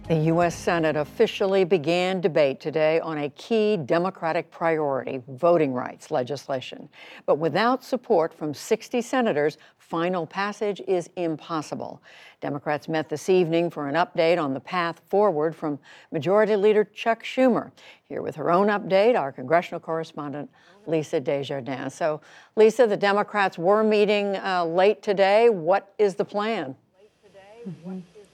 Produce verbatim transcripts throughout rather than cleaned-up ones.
The U S Senate officially began debate today on a key Democratic priority, voting rights legislation. But without support from sixty senators, final passage is impossible. Democrats met this evening for an update on the path forward from Majority Leader Chuck Schumer. Here with her own update, our congressional correspondent, Lisa Desjardins. So, Lisa, the Democrats were meeting uh, late today. What is the plan? Mm-hmm.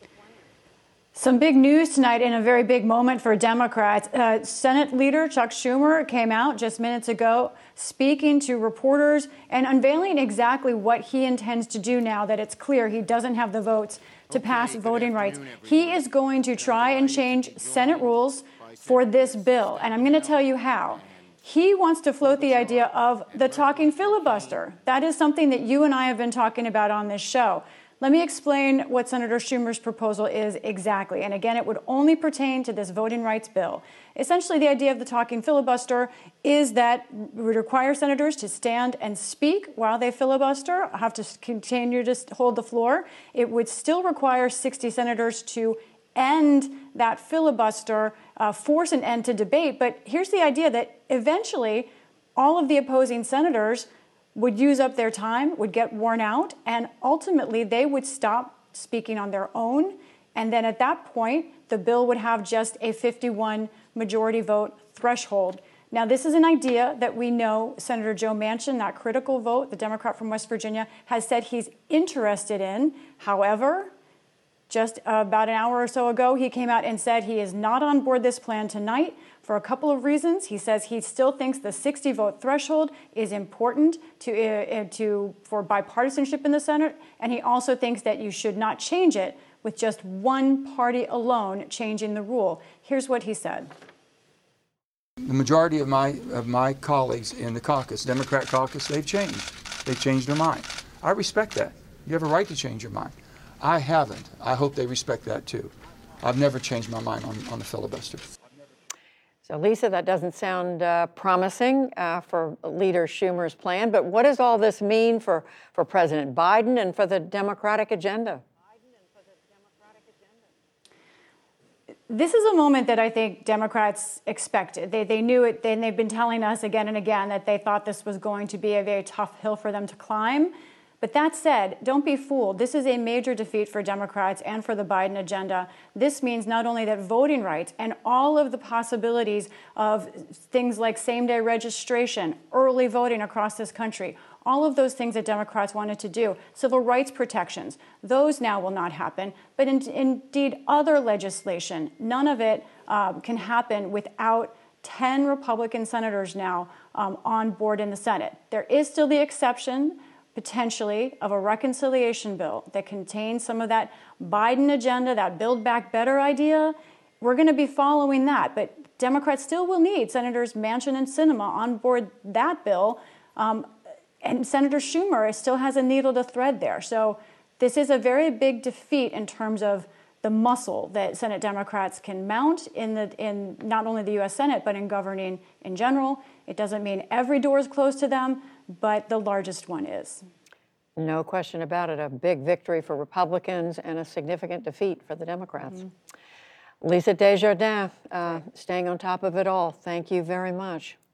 Some big news tonight in a very big moment for Democrats. Uh, Senate Leader Chuck Schumer came out just minutes ago speaking to reporters and unveiling exactly what he intends to do now that it's clear he doesn't have the votes to pass voting rights. He is going to try and change Senate rules for this bill, and I'm going to tell you how. He wants to float the idea of the talking filibuster. That is something that you and I have been talking about on this show. Let me explain what Senator Schumer's proposal is exactly. And again, it would only pertain to this voting rights bill. Essentially, the idea of the talking filibuster is that it would require senators to stand and speak while they filibuster, have to continue to hold the floor. It would still require sixty senators to end that filibuster, uh, force an end to debate. But here's the idea that eventually all of the opposing senators would use up their time, would get worn out, and ultimately they would stop speaking on their own. And then at that point, the bill would have just a fifty-one majority vote threshold. Now, this is an idea that we know Senator Joe Manchin, that critical vote, the Democrat from West Virginia, has said he's interested in. However, just about an hour or so ago, he came out and said he is not on board this plan tonight for a couple of reasons. He says he still thinks the sixty vote threshold is important to, uh, to, for bipartisanship in the Senate, and he also thinks that you should not change it with just one party alone changing the rule. Here's what he said. The majority of my, of my colleagues in the caucus, Democrat caucus, they've changed. They've changed their mind. I respect that. You have a right to change your mind. I haven't. I hope they respect that too. I've never changed my mind on, on the filibuster. So, Lisa, that doesn't sound uh, promising uh, for Leader Schumer's plan, but what does all this mean for, for President Biden and for the Democratic agenda? This is a moment that I think Democrats expected. They, they knew it, and they've been telling us again and again that they thought this was going to be a very tough hill for them to climb. But that said, don't be fooled. This is a major defeat for Democrats and for the Biden agenda. This means not only that voting rights and all of the possibilities of things like same-day registration, early voting across this country, all of those things that Democrats wanted to do, civil rights protections, those now will not happen. But in, indeed, other legislation, none of it uh, can happen without ten Republican senators now um, on board in the Senate. There is still the exception, potentially, of a reconciliation bill that contains some of that Biden agenda, that Build Back Better idea. We're going to be following that, but Democrats still will need Senators Manchin and Sinema on board that bill, um, and Senator Schumer still has a needle to thread there. So this is a very big defeat in terms of the muscle that Senate Democrats can mount in the in not only the U S Senate, but in governing in general. It doesn't mean every door is closed to them, but the largest one is. No question about it. A big victory for Republicans and a significant defeat for the Democrats. Mm-hmm. Lisa Desjardins, uh, staying on top of it all. Thank you very much.